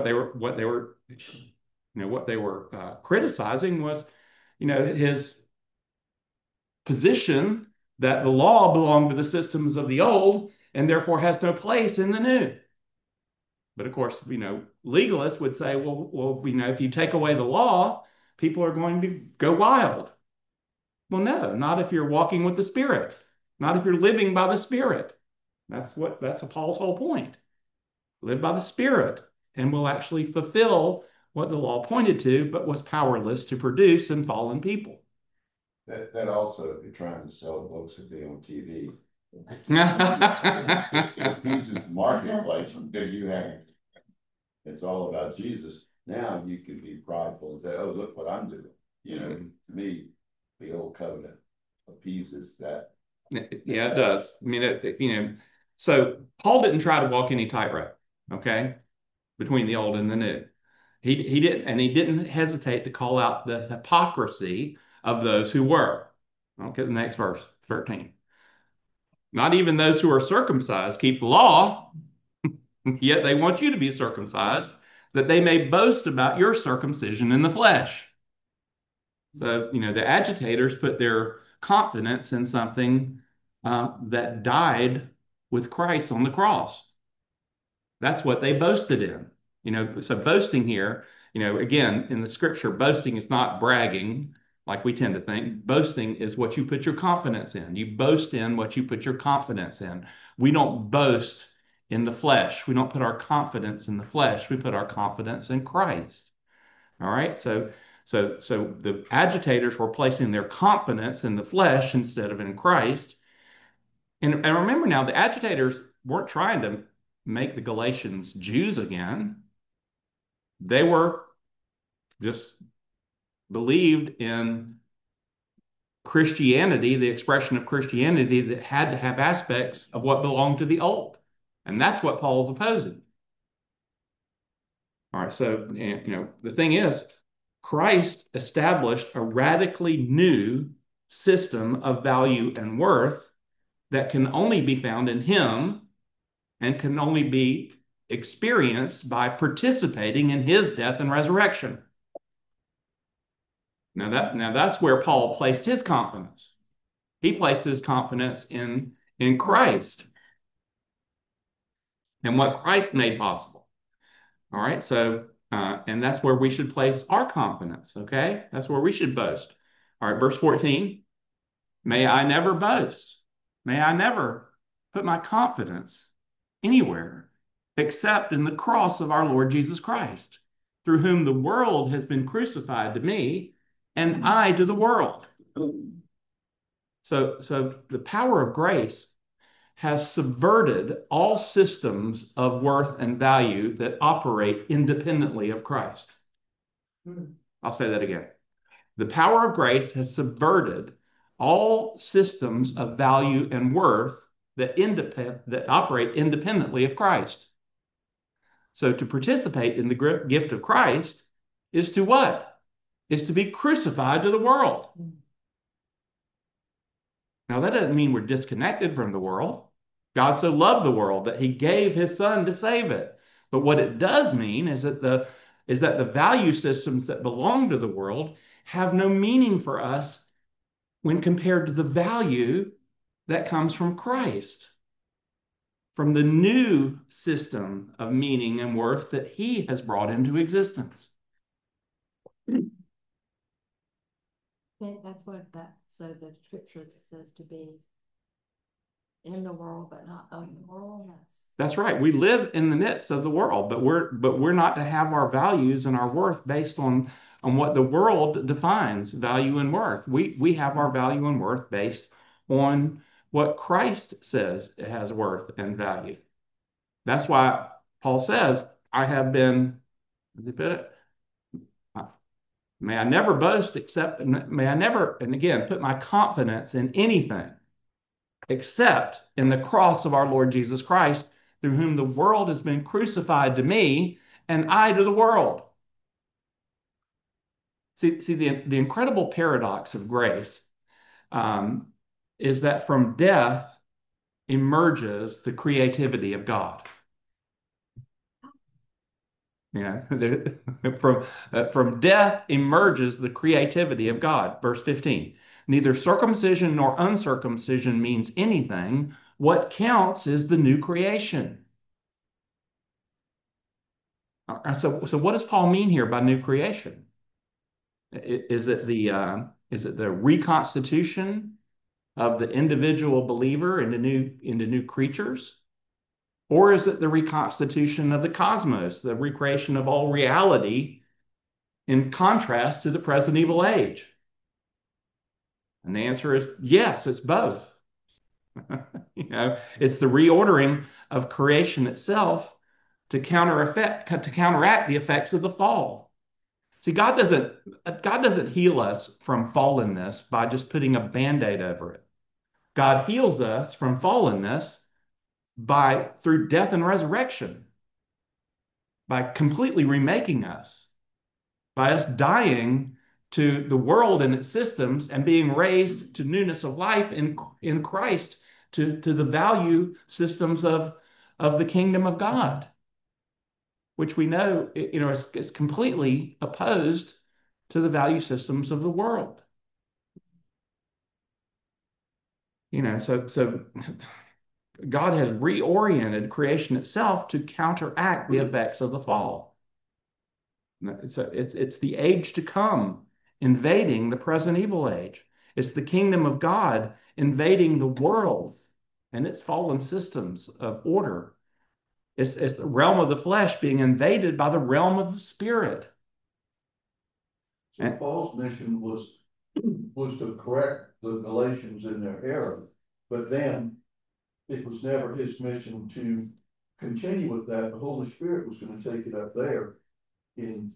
they were criticizing was, his position that the law belonged to the systems of the old and therefore has no place in the new. But of course, legalists would say, well, if you take away the law, people are going to go wild. Well, no, not if you're walking with the Spirit, not if you're living by the Spirit. That's Paul's whole point. Live by the Spirit, and will actually fulfill what the law pointed to, but was powerless to produce in fallen people. That also, if you're trying to sell books or be on TV, it confuses the marketplace. There you have, it's all about Jesus. Now you can be prideful and say, "Oh, look what I'm doing." To me, the old covenant appeases that. Yeah, it does. I mean, so Paul didn't try to walk any tightrope, okay, between the old and the new. He didn't, and he didn't hesitate to call out the hypocrisy of those who were. Okay, the next verse, 13. Not even those who are circumcised keep the law, yet they want you to be circumcised, that they may boast about your circumcision in the flesh. So, the agitators put their confidence in something that died with Christ on the cross. That's what they boasted in. So boasting here, again, in the scripture, boasting is not bragging like we tend to think. Boasting is what you put your confidence in. You boast in what you put your confidence in. We don't boast in the flesh. We don't put our confidence in the flesh. We put our confidence in Christ. All right. So the agitators were placing their confidence in the flesh instead of in Christ. And remember now, the agitators weren't trying to make the Galatians Jews again. They were just believed in Christianity, the expression of Christianity that had to have aspects of what belonged to the old. And that's what Paul's opposing. All right, so, the thing is, Christ established a radically new system of value and worth that can only be found in him and can only be experienced by participating in his death and resurrection. Now that's where Paul placed his confidence. He placed his confidence in Christ and what Christ made possible. All right, so and that's where we should place our confidence. Okay, that's where we should boast. All right, verse 14. May I never boast. May I never put my confidence anywhere except in the cross of our Lord Jesus Christ, through whom the world has been crucified to me and I to the world. So the power of grace has subverted all systems of worth and value that operate independently of Christ. I'll say that again. The power of grace has subverted all systems of value and worth that operate independently of Christ. So to participate in the gift of Christ is to what? Is to be crucified to the world. Now, that doesn't mean we're disconnected from the world. God so loved the world that he gave his son to save it. But what it does mean is that the value systems that belong to the world have no meaning for us when compared to the value that comes from Christ, from the new system of meaning and worth that he has brought into existence. That's what so the scripture says to be in the world, but not of the world. That's right. We live in the midst of the world, but we're not to have our values and our worth based on what the world defines value and worth. We have our value and worth based on what Christ says has worth and value. That's why Paul says, I have been, as he put it, may I never boast except, may I never, and again, put my confidence in anything except in the cross of our Lord Jesus Christ, through whom the world has been crucified to me and I to the world. See the incredible paradox of grace is that from death emerges the creativity of God. Yeah, from death emerges the creativity of God. Verse 15. Neither circumcision nor uncircumcision means anything. What counts is the new creation. So what does Paul mean here by new creation? Is it the reconstitution of the individual believer into new creatures? Or is it the reconstitution of the cosmos, the recreation of all reality in contrast to the present evil age? And the answer is yes, it's both. It's the reordering of creation itself to counteract the effects of the fall. See, God doesn't heal us from fallenness by just putting a Band-Aid over it. God heals us from fallenness through death and resurrection, by completely remaking us, by us dying to the world and its systems and being raised to newness of life in Christ, to the value systems of the kingdom of God, which we know is completely opposed to the value systems of the world. So God has reoriented creation itself to counteract the effects of the fall. So it's the age to come invading the present evil age. It's the kingdom of God invading the world and its fallen systems of order. It's the realm of the flesh being invaded by the realm of the spirit. So Paul's mission was to correct the Galatians in their error, but then it was never his mission to continue with that. The Holy Spirit was going to take it up there and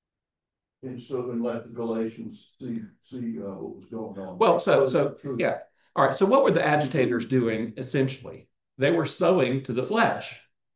let the Galatians see what was going on. Well, so yeah. All right. So what were the agitators doing essentially? They were sowing to the flesh,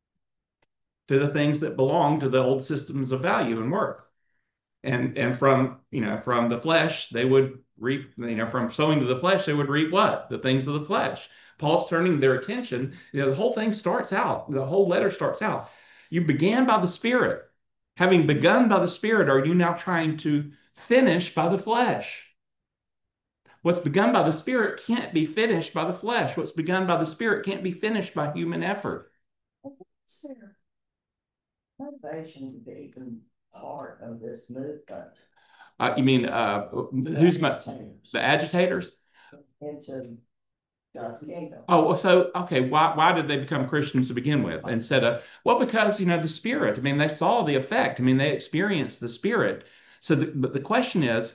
to the things that belong to the old systems of value and worth. And from the flesh, they would reap, from sowing to the flesh, they would reap what? The things of the flesh. Paul's turning their attention. The whole thing starts out, the whole letter starts out. You began by the Spirit. Having begun by the Spirit, are you now trying to finish by the flesh? What's begun by the Spirit can't be finished by the flesh. What's begun by the Spirit can't be finished by human effort. What's their motivation to be even part of this movement? You mean the agitators? Into God's kingdom. Oh, so okay. Why did they become Christians to begin with? Because the Spirit. I mean, they saw the effect. I mean, they experienced the Spirit. So, but the question is,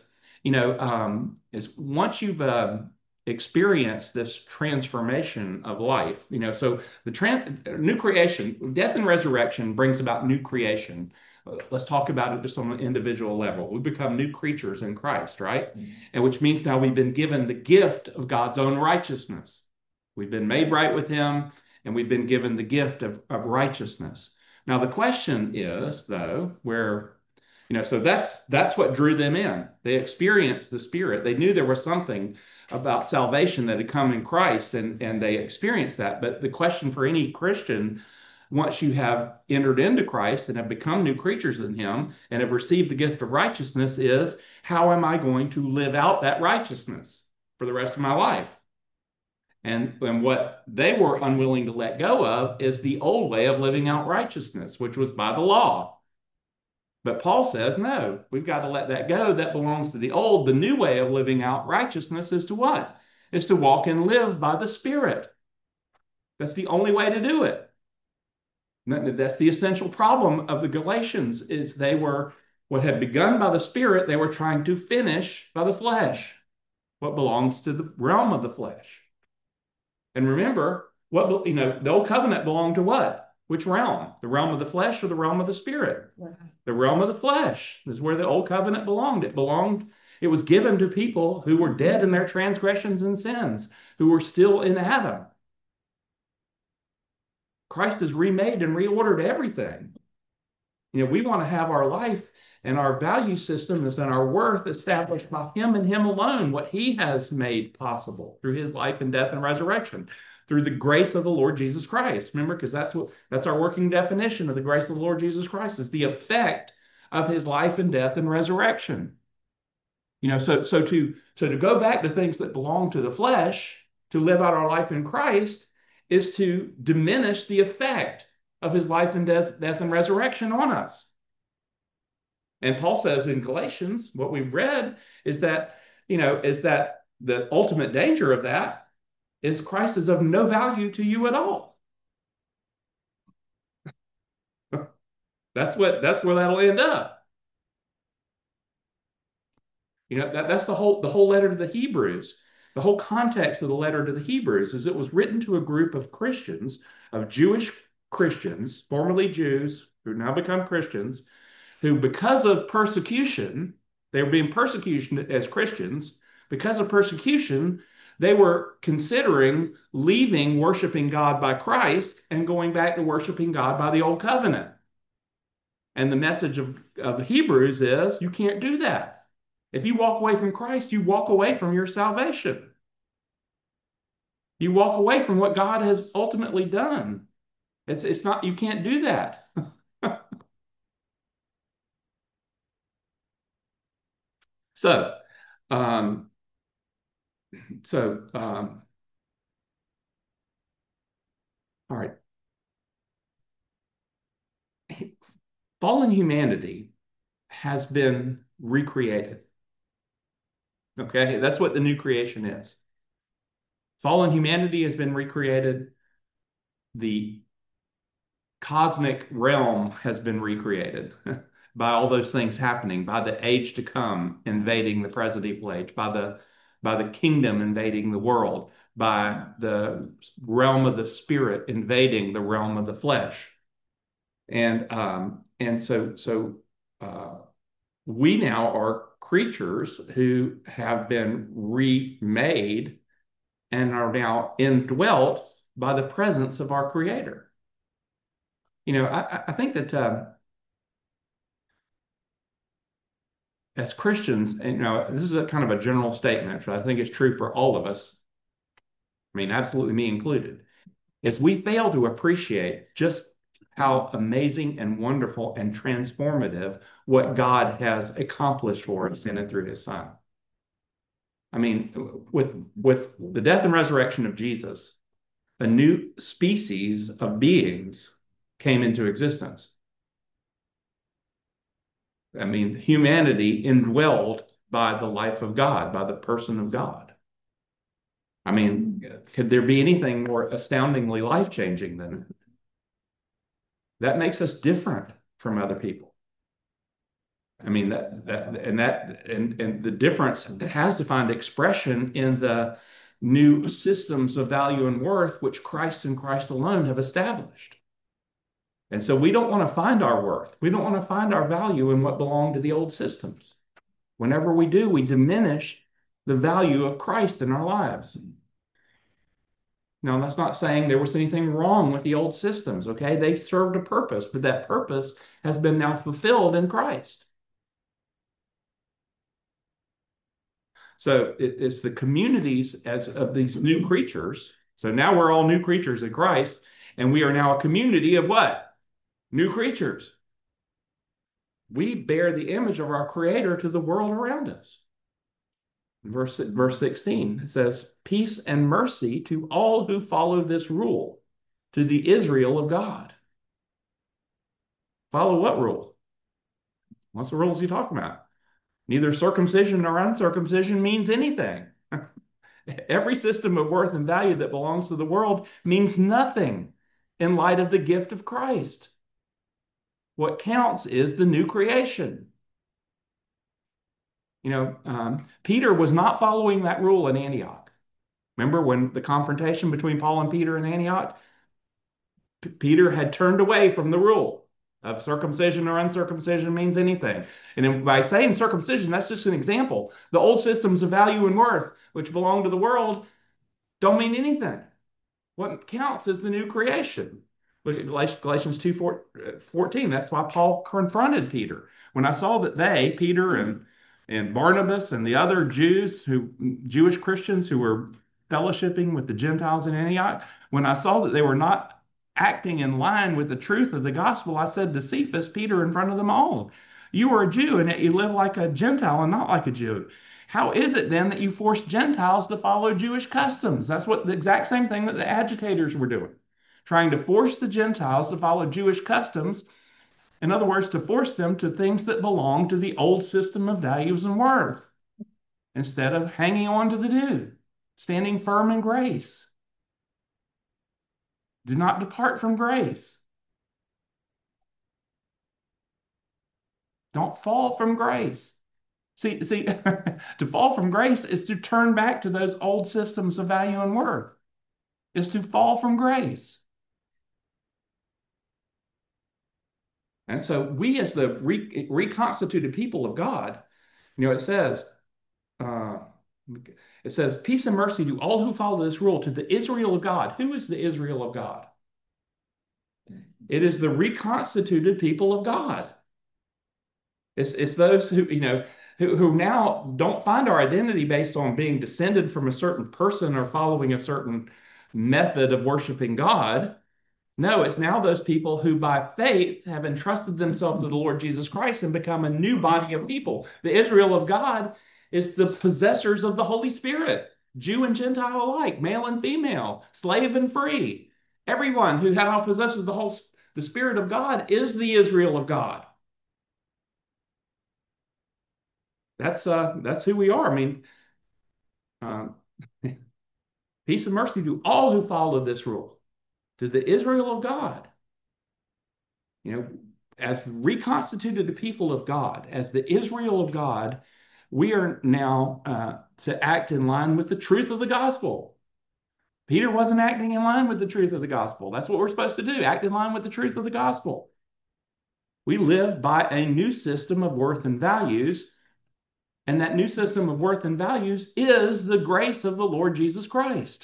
is once you've experienced this transformation of life, so the new creation, death and resurrection brings about new creation. Let's talk about it just on an individual level. We become new creatures in Christ, right? Mm-hmm. And which means now we've been given the gift of God's own righteousness. We've been made right with Him, and we've been given the gift of righteousness. Now, the question is, though, so that's what drew them in. They experienced the Spirit. They knew there was something about salvation that had come in Christ, and they experienced that. But the question for any Christian, once you have entered into Christ and have become new creatures in Him and have received the gift of righteousness, is how am I going to live out that righteousness for the rest of my life? And what they were unwilling to let go of is the old way of living out righteousness, which was by the law. But Paul says, no, we've got to let that go. That belongs to the old. The new way of living out righteousness is to what? Is to walk and live by the Spirit. That's the only way to do it. That's the essential problem of the Galatians is they were what had begun by the Spirit, they were trying to finish by the flesh, what belongs to the realm of the flesh. And remember, the old covenant belonged to what? Which realm? The realm of the flesh or the realm of the Spirit? The realm of the flesh is where the old covenant belonged. It was given to people who were dead in their transgressions and sins, who were still in Adam. Christ has remade and reordered everything. We want to have our life and our value systems and our worth established by Him and Him alone, what He has made possible through His life and death and resurrection, through the grace of the Lord Jesus Christ. Remember, because that's our working definition of the grace of the Lord Jesus Christ, is the effect of His life and death and resurrection. So to go back to things that belong to the flesh, to live out our life in Christ, is to diminish the effect of His life and death and resurrection on us. And Paul says in Galatians, what we've read is that the ultimate danger of that is Christ is of no value to you at all. That's where that'll end up. That's the whole letter to the Hebrews. The whole context of the letter to the Hebrews is it was written to a group of Christians, of Jewish Christians, formerly Jews, who now become Christians, who because of persecution, they were being persecuted as Christians. Because of persecution, they were considering leaving worshiping God by Christ and going back to worshiping God by the old covenant. And the message of the Hebrews is you can't do that. If you walk away from Christ, you walk away from your salvation. You walk away from what God has ultimately done. It's not, you can't do that. So, all right. Fallen humanity has been recreated. Okay, that's what the new creation is. Fallen humanity has been recreated. The cosmic realm has been recreated by all those things happening, by the age to come invading the present evil age, by the kingdom invading the world, by the realm of the spirit invading the realm of the flesh. And so we now are creatures who have been remade and are now indwelt by the presence of our Creator. I think that as Christians, and this is a kind of a general statement, but I think it's true for all of us. I mean, absolutely me included, is we fail to appreciate just how amazing and wonderful and transformative what God has accomplished for us in and through His Son. I mean, with the death and resurrection of Jesus, a new species of beings came into existence. I mean, humanity indwelled by the life of God, by the person of God. I mean, could there be anything more astoundingly life-changing than it? That makes us different from other people. I mean, and the difference has to find expression in the new systems of value and worth which Christ and Christ alone have established. And so we don't want to find our worth. We don't want to find our value in what belonged to the old systems. Whenever we do, we diminish the value of Christ in our lives. Now, that's not saying there was anything wrong with the old systems, okay? They served a purpose, but that purpose has been now fulfilled in Christ. So it's the communities of these new creatures. So now we're all new creatures in Christ, and we are now a community of what? New creatures. We bear the image of our Creator to the world around us. Verse 16, it says, peace and mercy to all who follow this rule, to the Israel of God. Follow what rule? What's the rules he talking about? Neither circumcision nor uncircumcision means anything. Every system of worth and value that belongs to the world means nothing in light of the gift of Christ. What counts is the new creation. Peter was not following that rule in Antioch. Remember when the confrontation between Paul and Peter in Antioch? Peter had turned away from the rule of circumcision or uncircumcision means anything. And by saying circumcision, that's just an example. The old systems of value and worth, which belong to the world, don't mean anything. What counts is the new creation. Look at Galatians 2:14. That's why Paul confronted Peter. When I saw that they, Peter and Barnabas and the other Jewish Christians who were fellowshipping with the Gentiles in Antioch, when I saw that they were not acting in line with the truth of the gospel, I said to Cephas, Peter, in front of them all, you are a Jew, and yet you live like a Gentile and not like a Jew. How is it then that you force Gentiles to follow Jewish customs? That's what the exact same thing that the agitators were doing, trying to force the Gentiles to follow Jewish customs. In other words, to force them to things that belong to the old system of values and worth, instead of hanging on to the new, standing firm in grace. Do not depart from grace. Don't fall from grace. See, to fall from grace is to turn back to those old systems of value and worth. Is to fall from grace. And so we, as the reconstituted people of God, it says, peace and mercy to all who follow this rule, to the Israel of God. Who is the Israel of God? It is the reconstituted people of God. It's those who now don't find our identity based on being descended from a certain person or following a certain method of worshiping God. No, it's now those people who by faith have entrusted themselves to the Lord Jesus Christ and become a new body of people. The Israel of God is the possessors of the Holy Spirit, Jew and Gentile alike, male and female, slave and free. Everyone who now possesses the Spirit of God is the Israel of God. That's who we are. I mean, peace and mercy to all who follow this rule, to the Israel of God. As reconstituted people of God, as the Israel of God, we are now to act in line with the truth of the gospel. Peter wasn't acting in line with the truth of the gospel. That's what we're supposed to do, act in line with the truth of the gospel. We live by a new system of worth and values, and that new system of worth and values is the grace of the Lord Jesus Christ.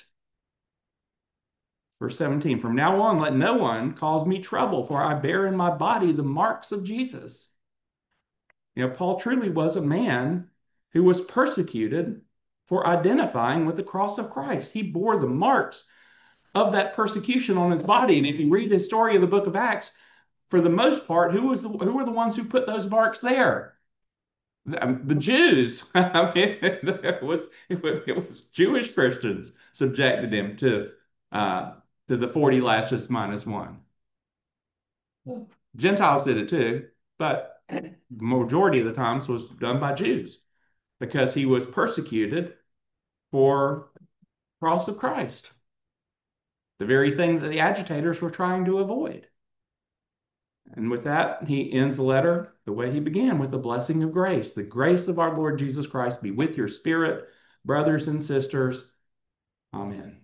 Verse 17, from now on, let no one cause me trouble, for I bear in my body the marks of Jesus. Paul truly was a man who was persecuted for identifying with the cross of Christ. He bore the marks of that persecution on his body. And if you read the story of the book of Acts, for the most part, who were the ones who put those marks there? The Jews. I mean, it was Jewish Christians subjected him to the 40 lashes minus one. Gentiles did it too, but the majority of the times was done by Jews because he was persecuted for the cross of Christ, the very thing that the agitators were trying to avoid. And with that, he ends the letter the way he began, with the blessing of grace. The grace of our Lord Jesus Christ be with your spirit, brothers and sisters. Amen.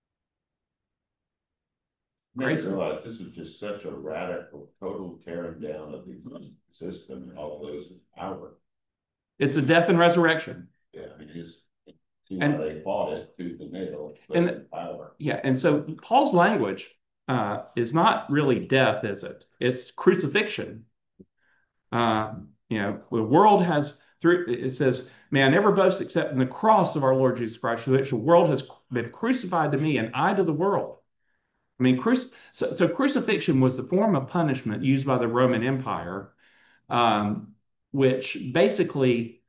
I realized this was just such a radical, total tearing down of the system and all those power. It's a death and resurrection. Yeah, I mean, see why they fought it tooth and nail, and power. Yeah, and so Paul's language is not really death, is it? It's crucifixion. The world has it says, may I never boast except in the cross of our Lord Jesus Christ, so that the world has been crucified to me and I to the world. I mean, so crucifixion was the form of punishment used by the Roman Empire, which basically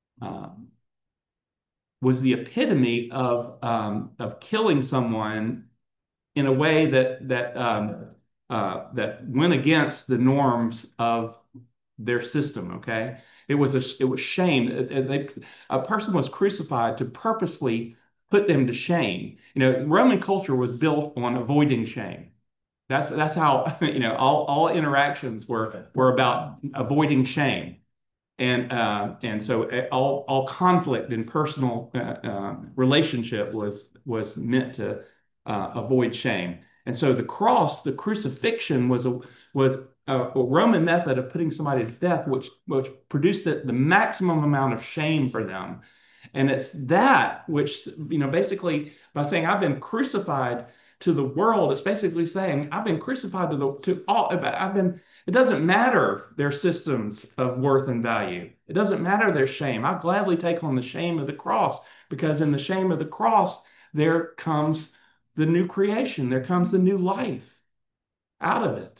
was the epitome of killing someone in a way that went against the norms of their system. Okay, it was shame. A person was crucified to purposely put them to shame. Roman culture was built on avoiding shame. That's how, all interactions were about avoiding shame. And so all conflict in personal relationship was meant to avoid shame. And so the cross, the crucifixion, was a Roman method of putting somebody to death, which produced the maximum amount of shame for them. And it's that which, basically by saying I've been crucified to the world, it's basically saying I've been crucified to all. It doesn't matter their systems of worth and value. It doesn't matter their shame. I gladly take on the shame of the cross, because in the shame of the cross, there comes the new creation. There comes the new life out of it.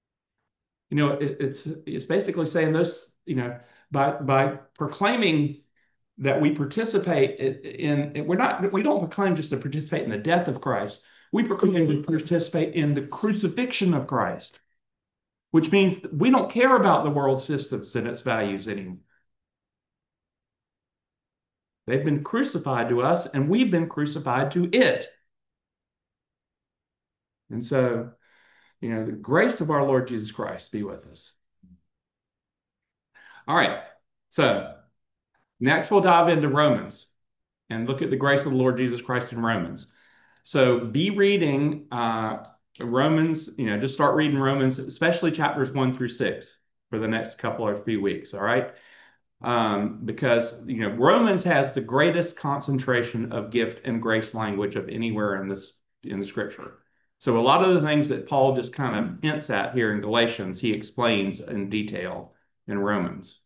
It's basically saying this, by proclaiming that we participate we don't proclaim just to participate in the death of Christ. We proclaim to participate in the crucifixion of Christ, which means that we don't care about the world systems and its values anymore. They've been crucified to us, and we've been crucified to it. And so, the grace of our Lord Jesus Christ be with us. All right. So next we'll dive into Romans and look at the grace of the Lord Jesus Christ in Romans. So be reading Romans, just start reading Romans, especially chapters 1 through 6 for the next couple or few weeks. All right. Because, Romans has the greatest concentration of gift and grace language of anywhere in the scripture. So a lot of the things that Paul just kind of hints at here in Galatians, he explains in detail in Romans.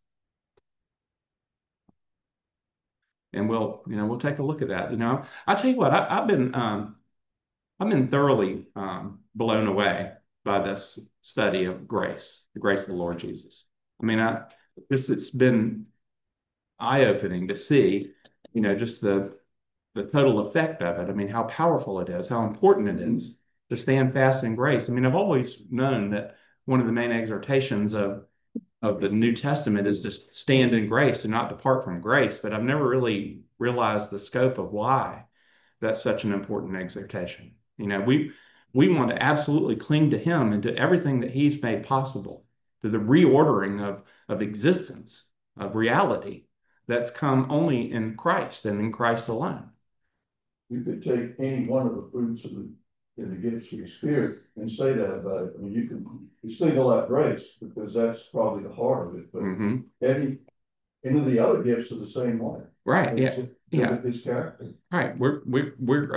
And we'll take a look at that. I tell you what, I've been thoroughly blown away by this study of grace, the grace of the Lord Jesus. I mean, it's been eye-opening to see, just the total effect of it. I mean, how powerful it is, how important it is to stand fast in grace. I mean, I've always known that one of the main exhortations of the New Testament is to stand in grace and not depart from grace, but I've never really realized the scope of why that's such an important exhortation. We want to absolutely cling to him and to everything that he's made possible, to the reordering of existence, of reality that's come only in Christ and in Christ alone. You could take any one of the fruits in the gifts of the Spirit and say that about it. I mean, you single out grace because that's probably the heart of it, but any of the other gifts are the same way. Right. Yeah. His character. Right. We're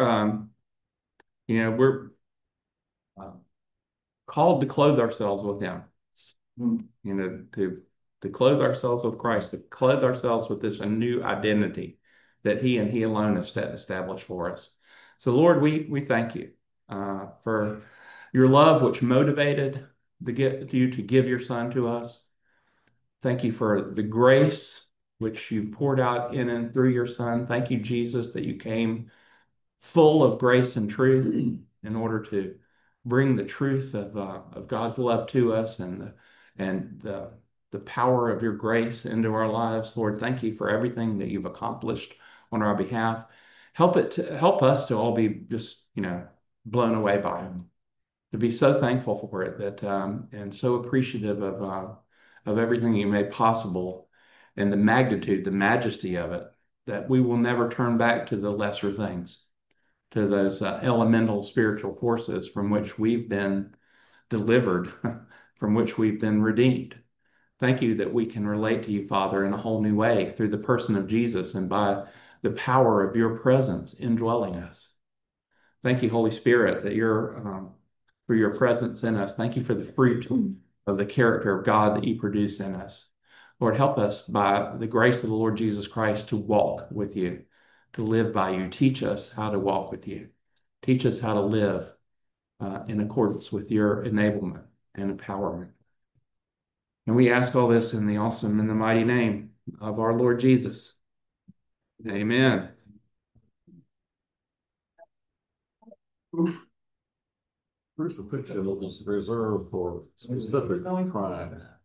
called to clothe ourselves with him. To clothe ourselves with Christ, to clothe ourselves with this a new identity that he and he alone has established for us. So Lord, we thank you for your love, which motivated you to give your son to us. Thank you for the grace which you've poured out in and through your son. Thank you, Jesus, that you came full of grace and truth in order to bring the truth of God's love to us and the power of your grace into our lives. Lord, thank you for everything that you've accomplished on our behalf. Help us to all be just, blown away by it, to be so thankful for it that and so appreciative of everything you made possible and the magnitude, the majesty of it, that we will never turn back to the lesser things, to those elemental spiritual forces from which we've been delivered, from which we've been redeemed. Thank you that we can relate to you, Father, in a whole new way through the person of Jesus and by the power of your presence indwelling us. Thank you, Holy Spirit, that for your presence in us. Thank you for the fruit of the character of God that you produce in us. Lord, help us by the grace of the Lord Jesus Christ to walk with you, to live by you. Teach us how to walk with you. Teach us how to live in accordance with your enablement and empowerment. And we ask all this in the awesome and the mighty name of our Lord Jesus. Amen. Crucifixion is reserved for specific crime.